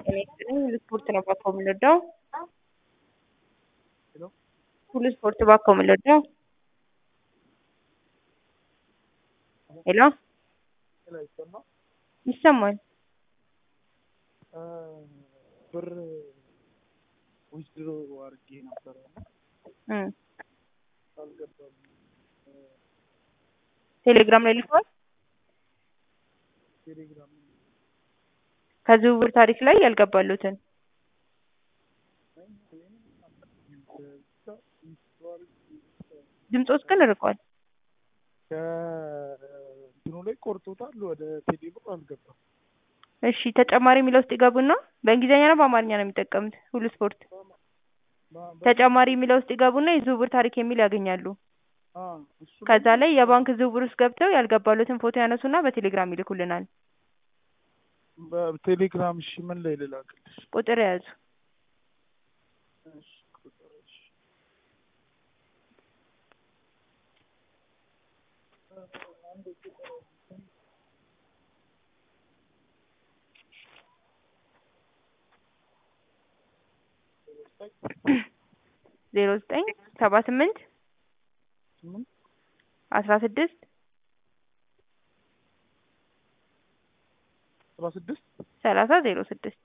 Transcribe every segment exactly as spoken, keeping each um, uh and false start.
ስፖርት ነው ባካው የምንወደው ሄሎ ሁሉ ስፖርት ባካው የምንወደው ሄሎ ሄሎ ይሰማ ይሰማል ብር ዊዝድሮ አድርጌ ነበር እ አልገባም ቴሌግራም ላይ ልኳል ቴሌግራም ከዝውውር ታሪክ ላይ ያልገባሉትን ድምጾስ ግን ርቋል ከእንትኑ ላይ ቆርጦታል ወደ ቴሌብር አልገባም እሺ ተጨማሪ የሚለው ውስጥ ይገቡና በእንግሊዘኛ ነው በአማርኛ ነው የሚጠቀሙት ሁሉ ስፖርት ተጨማሪ የሚለው ውስጥ ይገቡና የዝውውር ታሪክ የሚል ያገኛሉ ከዛ ላይ የባንክ ዝውውር ውስጥ ገብተው ያልገባሉትን ፎቶ ያነሱና በቴሌግራም ይልኩልናል በቴሌግራም እሺ ምን ላይ ልላክልሽ ቁጥር ያዙ እሺ ቁጥር እሺ ዜሮ ዘጠኝ ሰባ ስምንት አስራ ስድስት አስራ ስድስት ሰላሳ ዜሮ ስድስት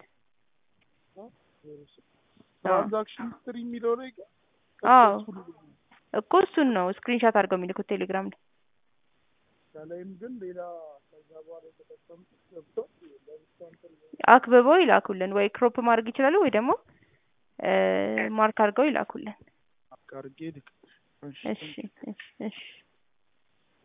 ትራንዛክሽን ሂስትሪ የሚለው ላይ አዎ እኮ እሱን ነው ስክሪንሾት አድርገው የሚልኩት ቴሌግራም ላይ ከላይም ግን ሌላ ከዛ በኋላ የተጠቀምኩት ገብቶ አክብበው ይላኩልን ወይ ክሮፕ ማድረግ ይችላሉ ወይ ደግሞ ማርክ አድርገው ይላኩልን አድርጌ ልክ እሺ እሺ እሺ